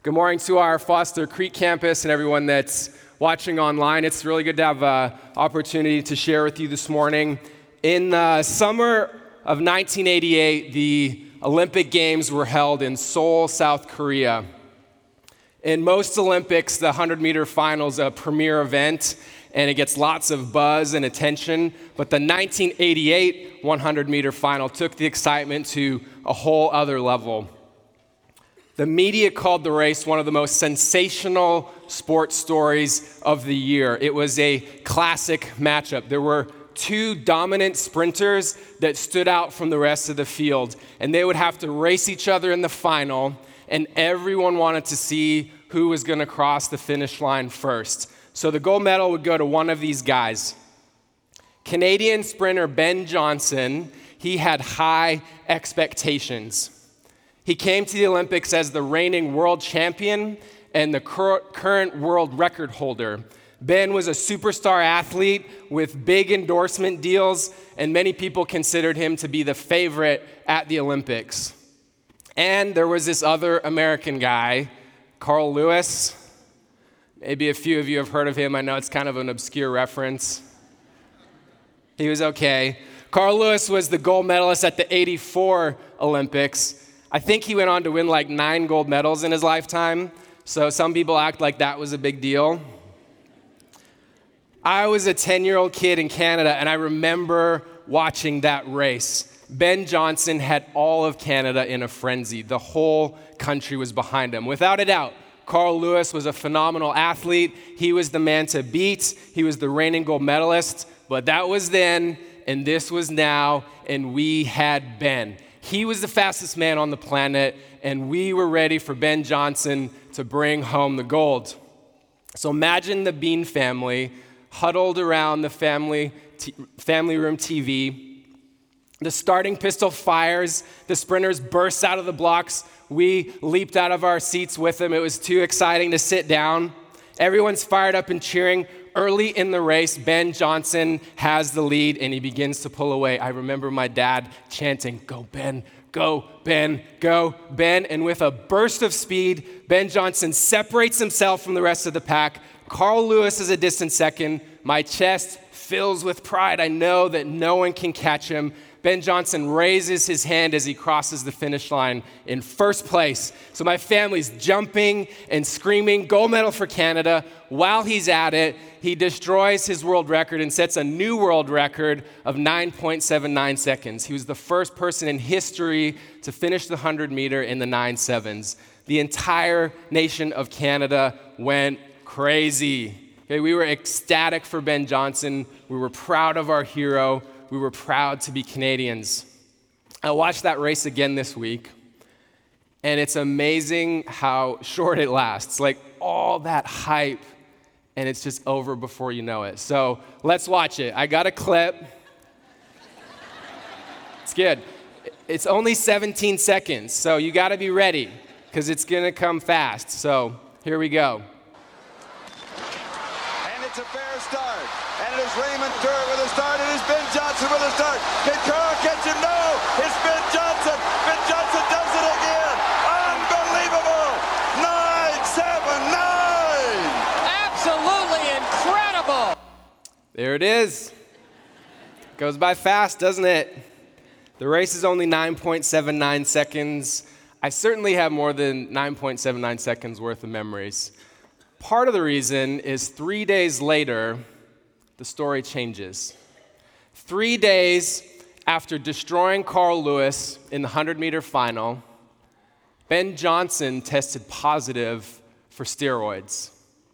Good morning to our Foster Creek campus and everyone that's watching online. It's really good to have an opportunity to share with you this morning. In the summer of 1988, the Olympic Games were held in Seoul, South Korea. In most Olympics, the 100-meter final is a premier event, and it gets lots of buzz and attention. But the 1988 100-meter final took the excitement to a whole other level. The media called the race one of the most sensational sports stories of the year. It was a classic matchup. There were two dominant sprinters that stood out from the rest of the field, and they would have to race each other in the final, and everyone wanted to see who was going to cross the finish line first. So the gold medal would go to one of these guys. Canadian sprinter Ben Johnson, he had high expectations. He came to the Olympics as the reigning world champion and the current world record holder. Ben was a superstar athlete with big endorsement deals, and many people considered him to be the favorite at the Olympics. And there was this other American guy, Carl Lewis. Maybe a few of you have heard of him. I know it's kind of an obscure reference. He was okay. Carl Lewis was the gold medalist at the '84 Olympics. I think he went on to win like 9 gold medals in his lifetime, so some people act like that was a big deal. I was a 10-year-old kid in Canada, and I remember watching that race. Ben Johnson had all of Canada in a frenzy. The whole country was behind him. Without a doubt, Carl Lewis was a phenomenal athlete. He was the man to beat. He was the reigning gold medalist, but that was then, and this was now, and we had Ben. He was the fastest man on the planet, and we were ready for Ben Johnson to bring home the gold. So imagine the Bean family huddled around the family room TV. The starting pistol fires. The sprinters burst out of the blocks. We leaped out of our seats with them. It was too exciting to sit down. Everyone's fired up and cheering. Early in the race, Ben Johnson has the lead, and he begins to pull away. I remember my dad chanting, "Go, Ben, go, Ben, go, Ben." And with a burst of speed, Ben Johnson separates himself from the rest of the pack. Carl Lewis is a distant second. My chest fills with pride. I know that no one can catch him. Ben Johnson raises his hand as he crosses the finish line in first place. So my family's jumping and screaming, "Gold medal for Canada." While he's at it, he destroys his world record and sets a new world record of 9.79 seconds. He was the first person in history to finish the 100-meter in the 9.7s. The entire nation of Canada went crazy. Okay, we were ecstatic for Ben Johnson. We were proud of our hero. We were proud to be Canadians. I watched that race again this week, and it's amazing how short it lasts. Like all that hype, and it's just over before you know it. So let's watch it. I got a clip. It's good. It's only 17 seconds, so you got to be ready because it's going to come fast. So here we go. And it's a fair start. And it is Raymond Stewart with a start. It is Ben Johnson with a start. Can Carl catch him? No! It's Ben Johnson! Ben Johnson does it again! Unbelievable! 9.79! Absolutely incredible! There it is. Goes by fast, doesn't it? The race is only 9.79 seconds. I certainly have more than 9.79 seconds worth of memories. Part of the reason is 3 days later, the story changes. 3 days after destroying Carl Lewis in the 100-meter final, Ben Johnson tested positive for steroids.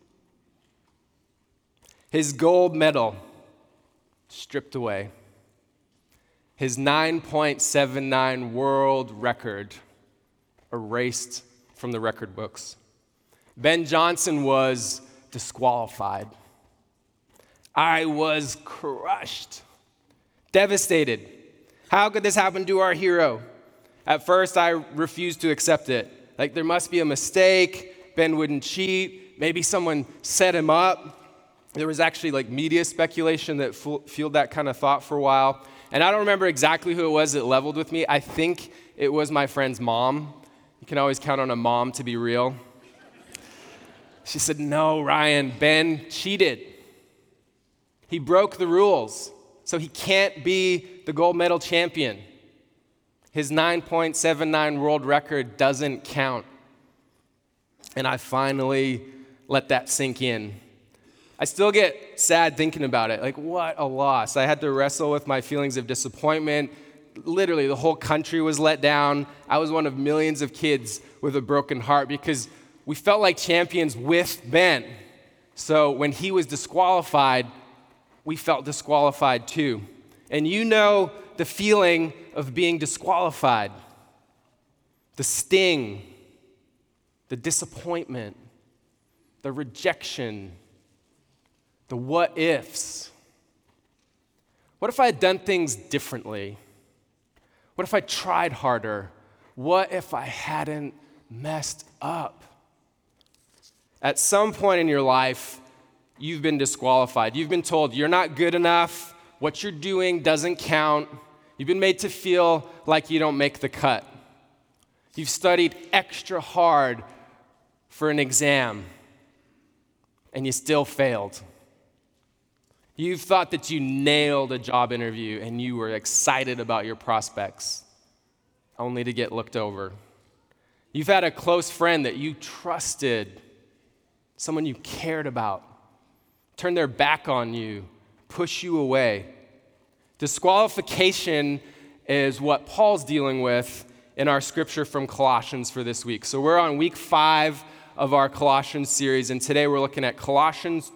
His gold medal stripped away. His 9.79 world record erased from the record books. Ben Johnson was disqualified. I was crushed, devastated. How could this happen to our hero? At first, I refused to accept it. Like, there must be a mistake. Ben wouldn't cheat. Maybe someone set him up. There was actually like media speculation that fueled that kind of thought for a while. And I don't remember exactly who it was that leveled with me. I think it was my friend's mom. You can always count on a mom to be real. She said, no, Ryan, Ben cheated. He broke the rules, so he can't be the gold medal champion. His 9.79 world record doesn't count. And I finally let that sink in. I still get sad thinking about it. Like, what a loss. I had to wrestle with my feelings of disappointment. Literally, the whole country was let down. I was one of millions of kids with a broken heart because we felt like champions with Ben. So when he was disqualified, we felt disqualified too. And you know the feeling of being disqualified, the sting, the disappointment, the rejection, the what ifs. What if I had done things differently? What if I tried harder? What if I hadn't messed up? At some point in your life, you've been disqualified. You've been told you're not good enough, what you're doing doesn't count. You've been made to feel like you don't make the cut. You've studied extra hard for an exam, and you still failed. You've thought that you nailed a job interview, and you were excited about your prospects, only to get looked over. You've had a close friend that you trusted, someone you cared about, turn their back on you, push you away. Disqualification is what Paul's dealing with in our scripture from Colossians for this week. So we're on week 5 of our Colossians series, and today we're looking at Colossians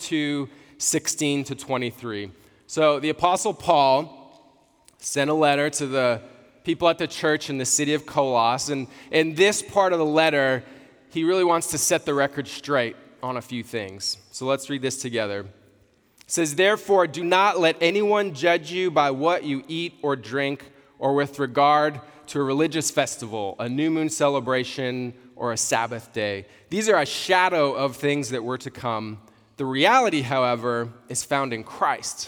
2:16 to 23. So the Apostle Paul sent a letter to the people at the church in the city of Colossus, and in this part of the letter, he really wants to set the record straight on a few things. So let's read this together. It says, therefore, do not let anyone judge you by what you eat or drink, or with regard to a religious festival, a new moon celebration, or a Sabbath day. These are a shadow of things that were to come. The reality, however, is found in Christ.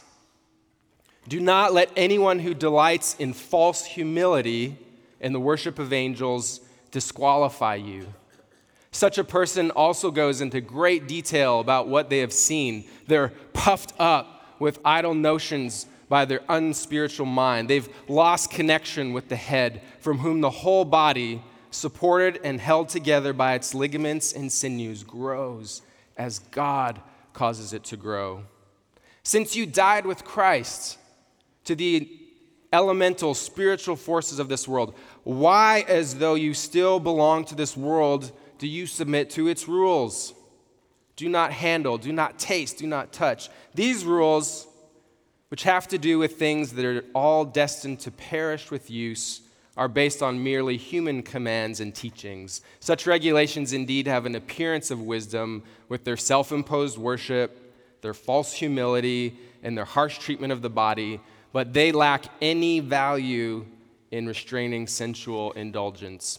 Do not let anyone who delights in false humility and the worship of angels disqualify you. Such a person also goes into great detail about what they have seen. They're puffed up with idle notions by their unspiritual mind. They've lost connection with the head, from whom the whole body, supported and held together by its ligaments and sinews, grows as God causes it to grow. Since you died with Christ to the elemental spiritual forces of this world, why, as though you still belong to this world, do you submit to its rules? Do not handle, do not taste, do not touch. These rules, which have to do with things that are all destined to perish with use, are based on merely human commands and teachings. Such regulations indeed have an appearance of wisdom with their self-imposed worship, their false humility, and their harsh treatment of the body, but they lack any value in restraining sensual indulgence.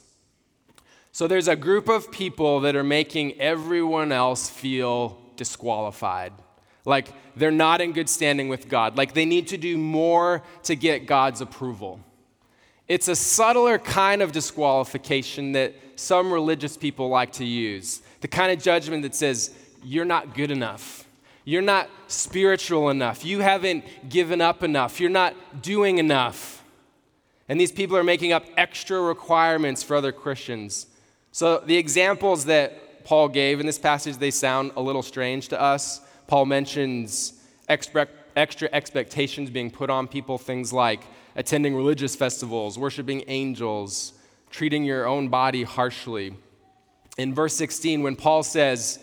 So there's a group of people that are making everyone else feel disqualified, like they're not in good standing with God, like they need to do more to get God's approval. It's a subtler kind of disqualification that some religious people like to use, the kind of judgment that says, you're not good enough, you're not spiritual enough, you haven't given up enough, you're not doing enough. And these people are making up extra requirements for other Christians. So the examples that Paul gave in this passage, they sound a little strange to us. Paul mentions extra expectations being put on people, things like attending religious festivals, worshiping angels, treating your own body harshly. In verse 16, when Paul says,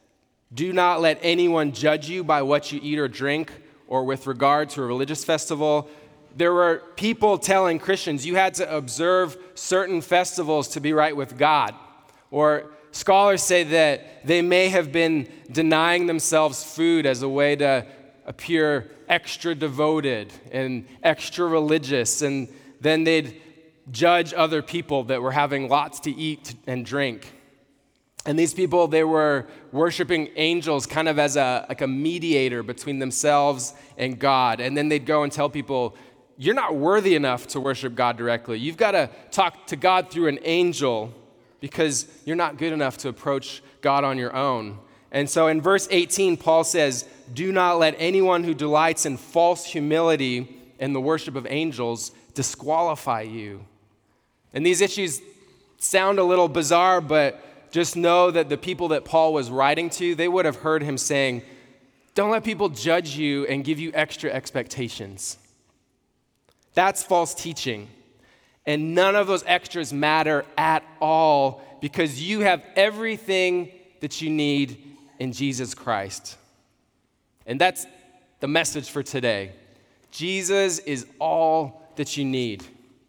do not let anyone judge you by what you eat or drink, or with regard to a religious festival, there were people telling Christians you had to observe certain festivals to be right with God. Or scholars say that they may have been denying themselves food as a way to appear extra devoted and extra religious, and then they'd judge other people that were having lots to eat and drink. And these people, they were worshiping angels kind of as a mediator between themselves and God. And then they'd go and tell people, you're not worthy enough to worship God directly. You've got to talk to God through an angel because you're not good enough to approach God on your own. And so in verse 18, Paul says, "Do not let anyone who delights in false humility and the worship of angels disqualify you." And these issues sound a little bizarre, but just know that the people that Paul was writing to, they would have heard him saying, don't let people judge you and give you extra expectations. That's false teaching. And none of those extras matter at all because you have everything that you need in Jesus Christ. And that's the message for today. Jesus is all that you need.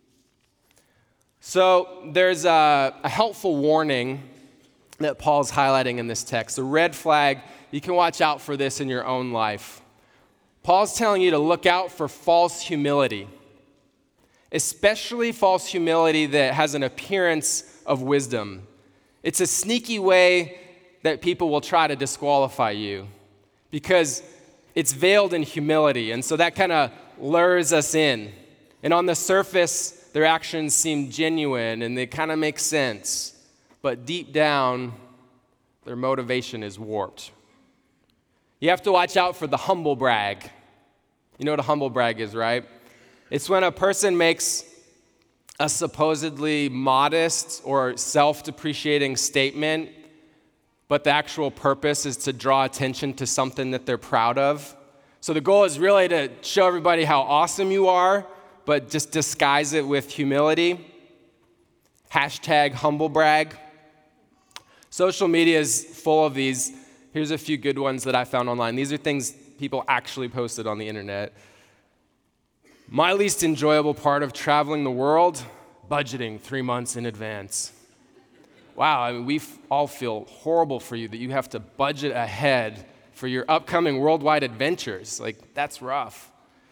So there's a helpful warning that Paul's highlighting in this text, a red flag. You can watch out for this in your own life. Paul's telling you to look out for false humility, especially false humility that has an appearance of wisdom. It's a sneaky way that people will try to disqualify you because it's veiled in humility, and so that kind of lures us in. And on the surface, their actions seem genuine and they kind of make sense, but deep down, their motivation is warped. You have to watch out for the humble brag. You know what a humble brag is, right? It's when a person makes a supposedly modest or self-depreciating statement, but the actual purpose is to draw attention to something that they're proud of. So the goal is really to show everybody how awesome you are, but just disguise it with humility. Hashtag humble brag. Social media is full of these. Here's a few good ones that I found online. These are things people actually posted on the internet. My least enjoyable part of traveling the world, budgeting 3 months in advance. Wow, I mean, we all feel horrible for you that you have to budget ahead for your upcoming worldwide adventures. Like, that's rough.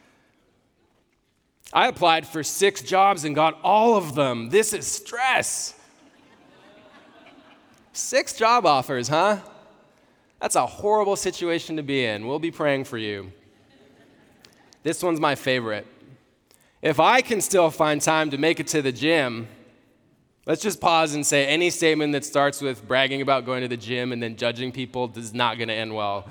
I applied for 6 jobs and got all of them. This is stress. 6 job offers, huh? That's a horrible situation to be in. We'll be praying for you. This one's my favorite. If I can still find time to make it to the gym, let's just pause and say any statement that starts with bragging about going to the gym and then judging people is not going to end well.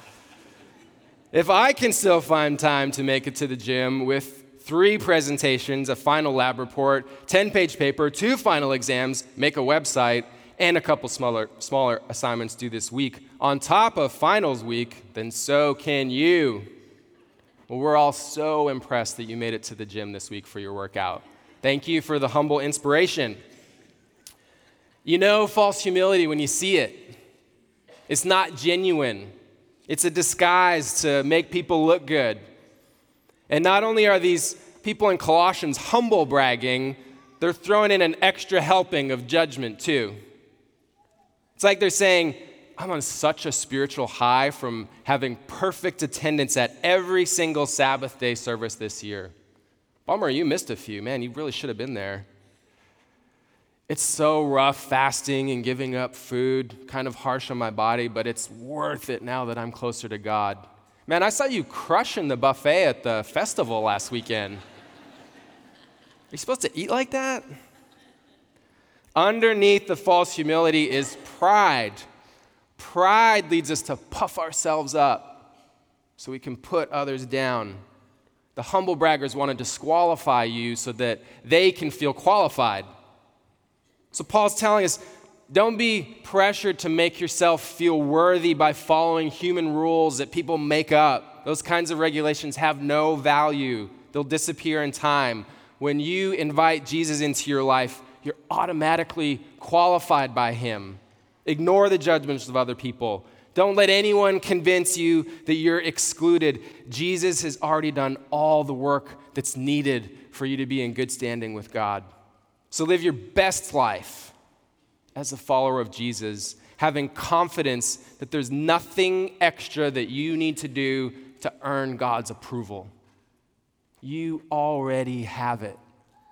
If I can still find time to make it to the gym with 3 presentations, a final lab report, 10-page paper, 2 final exams, make a website, and a couple smaller assignments due this week on top of finals week, then so can you. Well, we're all so impressed that you made it to the gym this week for your workout. Thank you for the humble inspiration. You know false humility when you see it. It's not genuine. It's a disguise to make people look good. And not only are these people in Colossians humble bragging, they're throwing in an extra helping of judgment too. It's like they're saying, I'm on such a spiritual high from having perfect attendance at every single Sabbath day service this year. Bummer, you missed a few. Man, you really should have been there. It's so rough fasting and giving up food, kind of harsh on my body, but it's worth it now that I'm closer to God. Man, I saw you crushing the buffet at the festival last weekend. Are you supposed to eat like that? Underneath the false humility is pride. Pride leads us to puff ourselves up so we can put others down. The humble braggers want to disqualify you so that they can feel qualified. So Paul's telling us, don't be pressured to make yourself feel worthy by following human rules that people make up. Those kinds of regulations have no value. They'll disappear in time. When you invite Jesus into your life, you're automatically qualified by him. Ignore the judgments of other people. Don't let anyone convince you that you're excluded. Jesus has already done all the work that's needed for you to be in good standing with God. So live your best life as a follower of Jesus, having confidence that there's nothing extra that you need to do to earn God's approval. You already have it.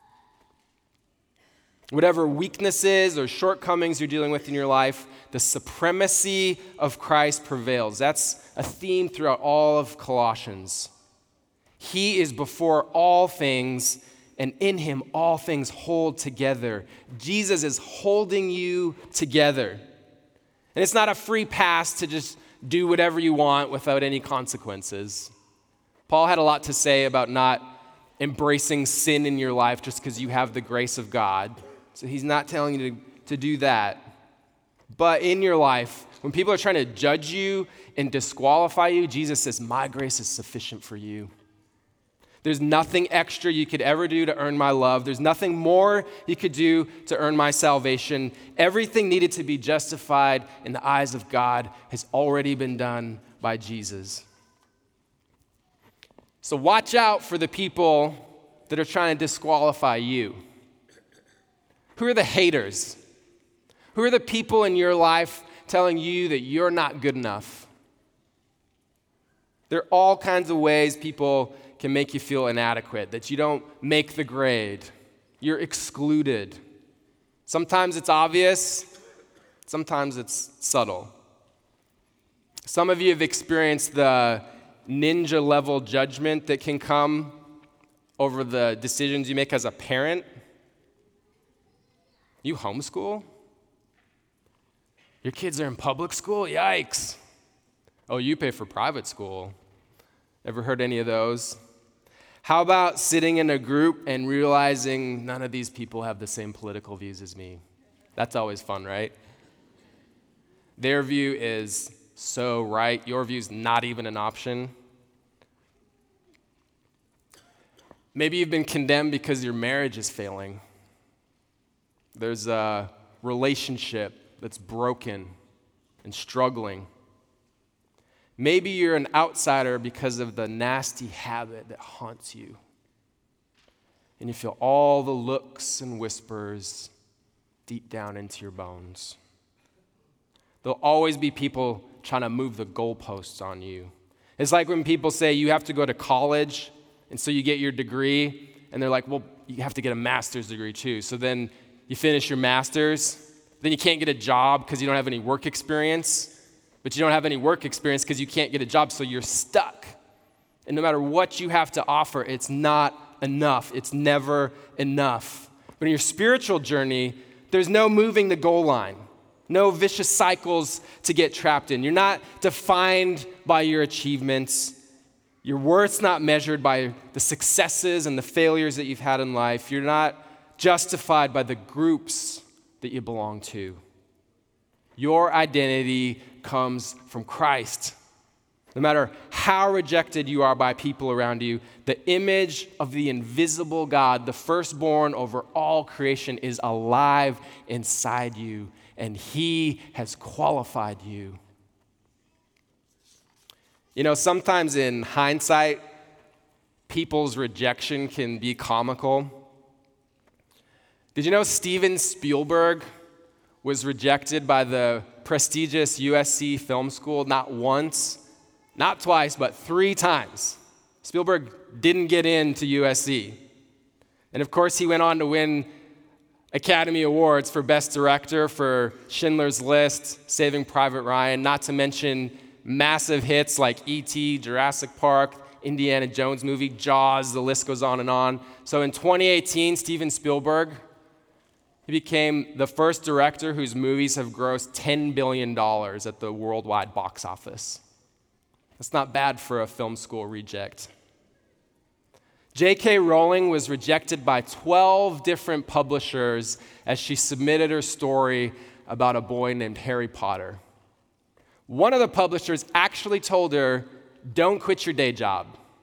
Whatever weaknesses or shortcomings you're dealing with in your life, the supremacy of Christ prevails. That's a theme throughout all of Colossians. He is before all things, and in him all things hold together. Jesus is holding you together. And it's not a free pass to just do whatever you want without any consequences. Paul had a lot to say about not embracing sin in your life just because you have the grace of God. So he's not telling you to do that. But in your life, when people are trying to judge you and disqualify you, Jesus says, my grace is sufficient for you. There's nothing extra you could ever do to earn my love. There's nothing more you could do to earn my salvation. Everything needed to be justified in the eyes of God has already been done by Jesus. So watch out for the people that are trying to disqualify you. Who are the haters? Who are the people in your life telling you that you're not good enough? There are all kinds of ways people can make you feel inadequate, that you don't make the grade. You're excluded. Sometimes it's obvious, sometimes it's subtle. Some of you have experienced the ninja-level judgment that can come over the decisions you make as a parent. You homeschool? Your kids are in public school? Yikes. Oh, you pay for private school. Ever heard any of those? How about sitting in a group and realizing none of these people have the same political views as me? That's always fun, right? Their view is so right. Your view is not even an option. Maybe you've been condemned because your marriage is failing. There's a relationship that's broken and struggling. Maybe you're an outsider because of the nasty habit that haunts you. And you feel all the looks and whispers deep down into your bones. There'll always be people trying to move the goalposts on you. It's like when people say you have to go to college, and so you get your degree, and they're like, well, you have to get a master's degree too. So then you finish your master's, then you can't get a job because you don't have any work experience. But you don't have any work experience because you can't get a job, so you're stuck. And no matter what you have to offer, it's not enough. It's never enough. But in your spiritual journey, there's no moving the goal line, no vicious cycles to get trapped in. You're not defined by your achievements. Your worth's not measured by the successes and the failures that you've had in life. You're not justified by the groups that you belong to. Your identity comes from Christ. No matter how rejected you are by people around you, the image of the invisible God, the firstborn over all creation, is alive inside you, and He has qualified you. You know, sometimes in hindsight, people's rejection can be comical. Did you know Steven Spielberg was rejected by the prestigious USC Film School not once, not twice, but 3 times? Spielberg didn't get into USC. And of course, he went on to win Academy Awards for Best Director for Schindler's List, Saving Private Ryan, not to mention massive hits like E.T., Jurassic Park, Indiana Jones movie, Jaws, the list goes on and on. So in 2018, Steven Spielberg, he became the first director whose movies have grossed $10 billion at the worldwide box office. That's not bad for a film school reject. J.K. Rowling was rejected by 12 different publishers as she submitted her story about a boy named Harry Potter. One of the publishers actually told her, "Don't quit your day job."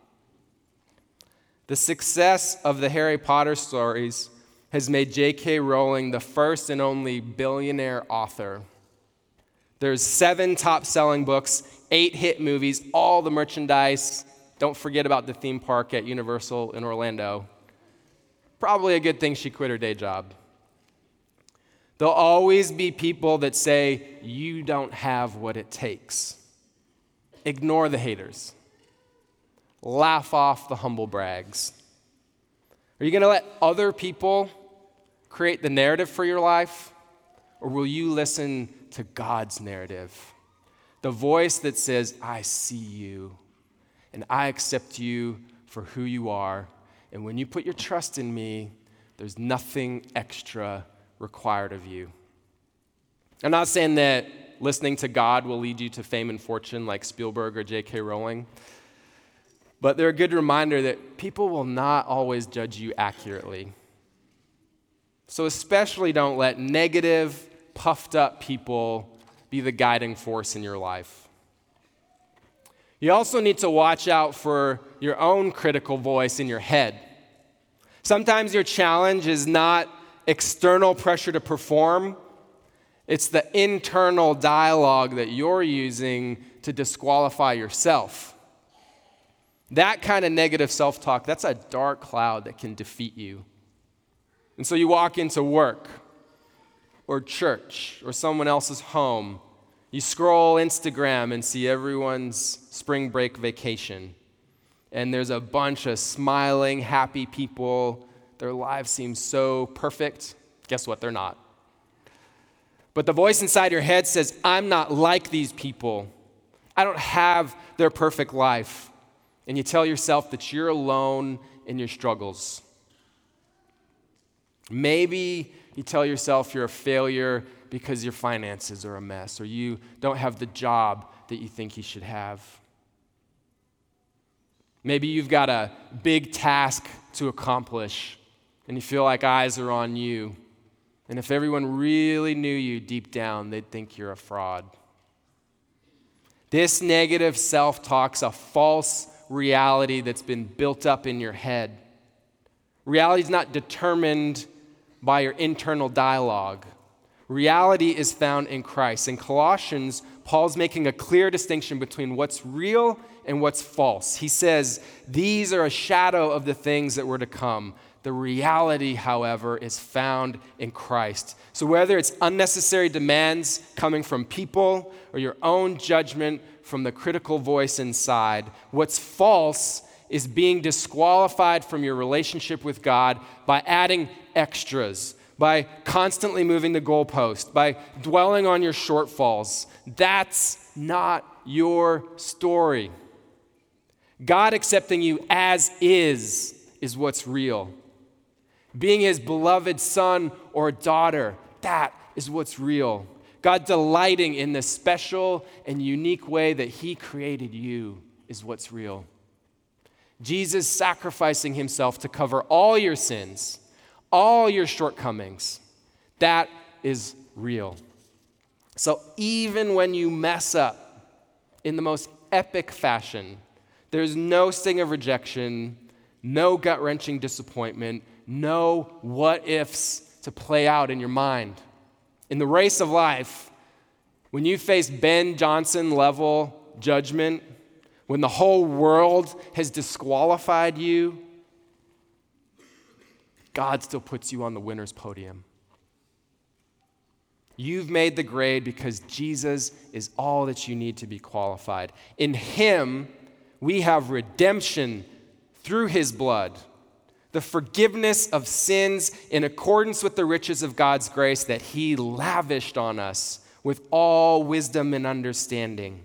The success of the Harry Potter stories has made J.K. Rowling the first and only billionaire author. There's 7 top-selling books, 8 hit movies, all the merchandise. Don't forget about the theme park at Universal in Orlando. Probably a good thing she quit her day job. There'll always be people that say, you don't have what it takes. Ignore the haters. Laugh off the humble brags. Are you going to let other people create the narrative for your life? Or will you listen to God's narrative? The voice that says, I see you, and I accept you for who you are. And when you put your trust in me, there's nothing extra required of you. I'm not saying that listening to God will lead you to fame and fortune like Spielberg or J.K. Rowling. But they're a good reminder that people will not always judge you accurately. So especially don't let negative, puffed up people be the guiding force in your life. You also need to watch out for your own critical voice in your head. Sometimes your challenge is not external pressure to perform. It's the internal dialogue that you're using to disqualify yourself. That kind of negative self-talk, that's a dark cloud that can defeat you. And so you walk into work or church or someone else's home. You scroll Instagram and see everyone's spring break vacation. And there's a bunch of smiling, happy people. Their lives seem so perfect. Guess what? They're not. But the voice inside your head says, I'm not like these people. I don't have their perfect life. And you tell yourself that you're alone in your struggles. Maybe you tell yourself you're a failure because your finances are a mess, or you don't have the job that you think you should have. Maybe you've got a big task to accomplish, and you feel like eyes are on you. And if everyone really knew you deep down, they'd think you're a fraud. This negative self-talk's a false reality that's been built up in your head. Reality is not determined by your internal dialogue. Reality is found in Christ. In Colossians, Paul's making a clear distinction between what's real and what's false. He says, these are a shadow of the things that were to come. The reality, however, is found in Christ. So whether it's unnecessary demands coming from people or your own judgment from the critical voice inside, what's false is being disqualified from your relationship with God by adding extras, by constantly moving the goalpost, by dwelling on your shortfalls. That's not your story. God accepting you as is what's real. Being his beloved son or daughter, that is what's real. God delighting in the special and unique way that he created you is what's real. Jesus sacrificing himself to cover all your sins, all your shortcomings, that is real. So even when you mess up in the most epic fashion, there's no sting of rejection, no gut-wrenching disappointment, no what-ifs to play out in your mind. In the race of life, when you face Ben Johnson level judgment, when the whole world has disqualified you, God still puts you on the winner's podium. You've made the grade because Jesus is all that you need to be qualified. In him, we have redemption through his blood, the forgiveness of sins in accordance with the riches of God's grace that he lavished on us with all wisdom and understanding.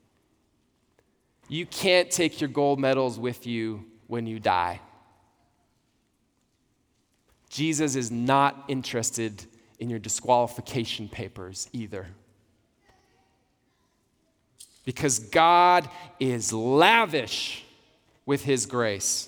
You can't take your gold medals with you when you die. Jesus is not interested in your disqualification papers either. Because God is lavish with his grace.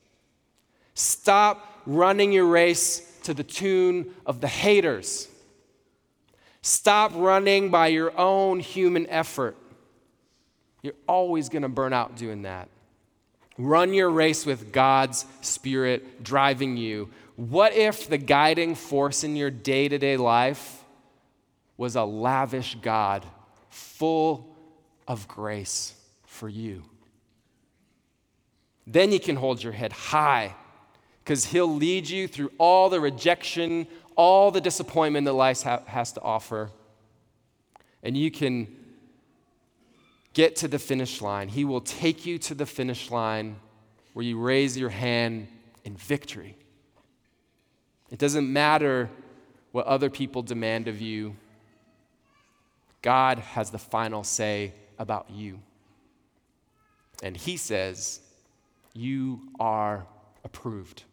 Stop running your race to the tune of the haters. Stop running by your own human effort. You're always going to burn out doing that. Run your race with God's Spirit driving you. What if the guiding force in your day-to-day life was a lavish God full of grace for you? Then you can hold your head high because he'll lead you through all the rejection, all the disappointment that life has to offer. And you can get to the finish line. He will take you to the finish line where you raise your hand in victory. It doesn't matter what other people demand of you. God has the final say about you. And he says, you are approved.